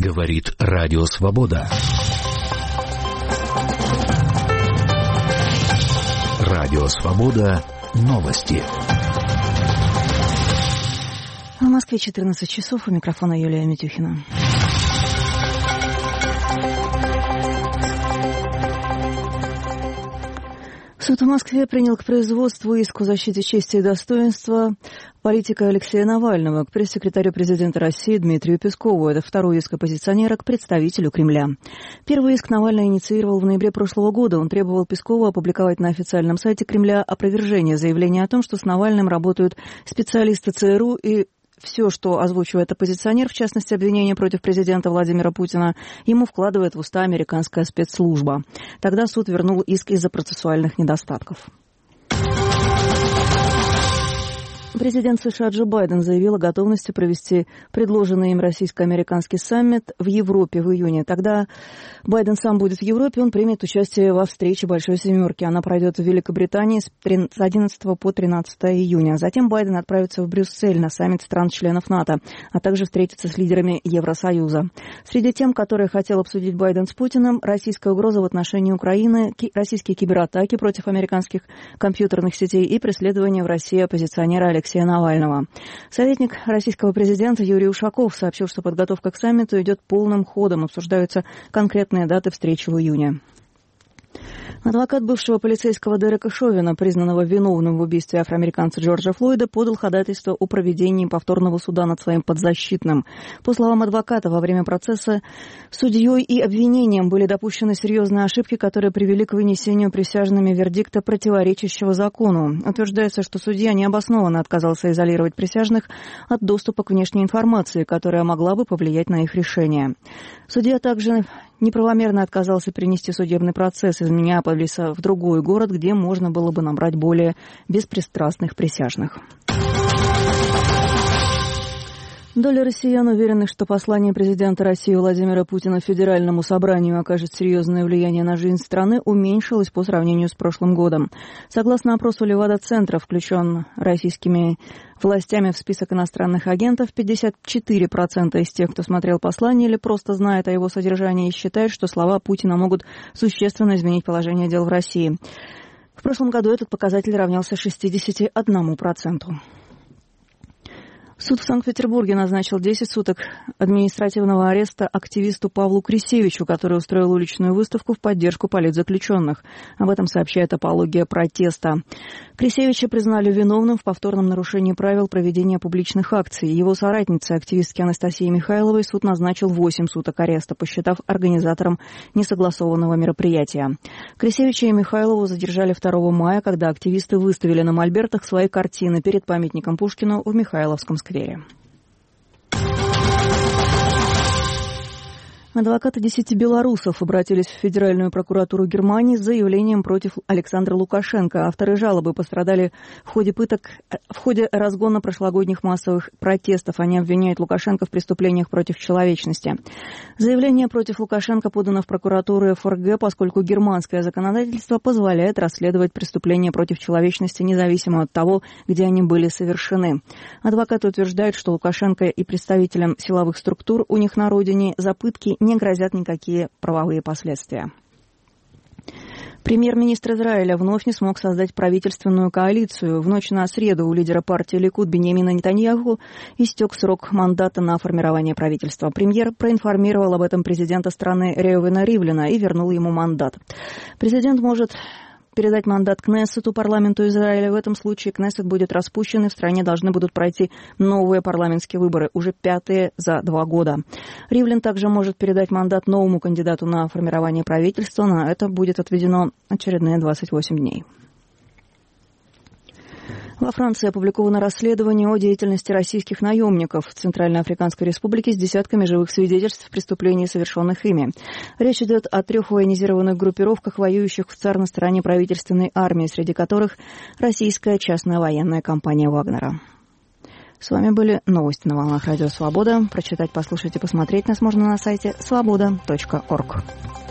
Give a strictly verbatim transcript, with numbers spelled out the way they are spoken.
Говорит Радио Свобода. Радио Свобода. Новости. В Москве четырнадцать часов. У микрофона Юлия Митюхина. Суд в Москве принял к производству иск о защите чести и достоинства политика Алексея Навального к пресс-секретарю президента России Дмитрию Пескову. Это второй иск оппозиционера к представителю Кремля. Первый иск Навальный инициировал в ноябре прошлого года. Он требовал Пескова опубликовать на официальном сайте Кремля опровержение заявления о том, что с Навальным работают специалисты ЦРУ, и все, что озвучивает оппозиционер, в частности, обвинения против президента Владимира Путина, ему вкладывает в уста американская спецслужба. Тогда суд вернул иск из-за процессуальных недостатков. Президент США Джо Байден заявил о готовности провести предложенный им российско-американский саммит в Европе в июне. Тогда Байден сам будет в Европе, он примет участие во встрече Большой Семерки. Она пройдет в Великобритании с одиннадцатого по тринадцатое июня. Затем Байден отправится в Брюссель на саммит стран-членов НАТО, а также встретится с лидерами Евросоюза. Среди тем, которые хотел обсудить Байден с Путиным, российская угроза в отношении Украины, российские кибератаки против американских компьютерных сетей и преследование в России оппозиционера Алексея Навального. Советник российского президента Юрий Ушаков сообщил, что подготовка к саммиту идет полным ходом. Обсуждаются конкретные даты встречи в июне. Адвокат бывшего полицейского Дерека Шовина, признанного виновным в убийстве афроамериканца Джорджа Флойда, подал ходатайство о проведении повторного суда над своим подзащитным. По словам адвоката, во время процесса судьей и обвинением были допущены серьезные ошибки, которые привели к вынесению присяжными вердикта, противоречащего закону. Утверждается, что судья необоснованно отказался изолировать присяжных от доступа к внешней информации, которая могла бы повлиять на их решение. Судья также неправомерно отказался перенести судебный процесс из Миннеаполиса в другой город, где можно было бы набрать более беспристрастных присяжных. Доля россиян, уверенных, что послание президента России Владимира Путина Федеральному собранию окажет серьезное влияние на жизнь страны, уменьшилась по сравнению с прошлым годом. Согласно опросу Левада-центра, включен российскими властями в список иностранных агентов, пятьдесят четыре процента из тех, кто смотрел послание или просто знает о его содержании, считают, что слова Путина могут существенно изменить положение дел в России. В прошлом году этот показатель равнялся шестьдесят один процент. Суд в Санкт-Петербурге назначил десять суток административного ареста активисту Павлу Крисевичу, который устроил уличную выставку в поддержку политзаключенных. Об этом сообщает «Апология протеста». Крисевича признали виновным в повторном нарушении правил проведения публичных акций. Его соратнице, активистке Анастасии Михайловой, суд назначил восемь суток ареста, посчитав организатором несогласованного мероприятия. Крисевича и Михайлову задержали второго мая, когда активисты выставили на мольбертах свои картины перед памятником Пушкину в Михайловском сквере. Адвокаты десяти белорусов обратились в Федеральную прокуратуру Германии с заявлением против Александра Лукашенко. Авторы жалобы пострадали в ходе пыток, в ходе разгона прошлогодних массовых протестов. Они обвиняют Лукашенко в преступлениях против человечности. Заявление против Лукашенко подано в прокуратуру эф эр гэ, поскольку германское законодательство позволяет расследовать преступления против человечности независимо от того, где они были совершены. Адвокаты утверждают, что Лукашенко и представителям силовых структур у них на родине за пытки не грозят никакие правовые последствия. Премьер-министр Израиля вновь не смог создать правительственную коалицию. В ночь на среду у лидера партии Ликуд Биньямина Нетаньяху истек срок мандата на формирование правительства. Премьер проинформировал об этом президента страны Реувена Ривлина и вернул ему мандат. Президент может передать мандат Кнессету, парламенту Израиля. В этом случае Кнессет будет распущен, и в стране должны будут пройти новые парламентские выборы, уже пятые за два года. Ривлин также может передать мандат новому кандидату на формирование правительства. На это будет отведено очередные двадцать восемь дней. Во Франции опубликовано расследование о деятельности российских наемников в Центральноафриканской Республике с десятками живых свидетельств преступлений, совершенных ими. Речь идет о трех военизированных группировках, воюющих в ЦАР на стороне правительственной армии, среди которых российская частная военная компания «Вагнера». С вами были новости на волнах Радио Свобода. Прочитать, послушать и посмотреть нас можно на сайте свобода точка орг.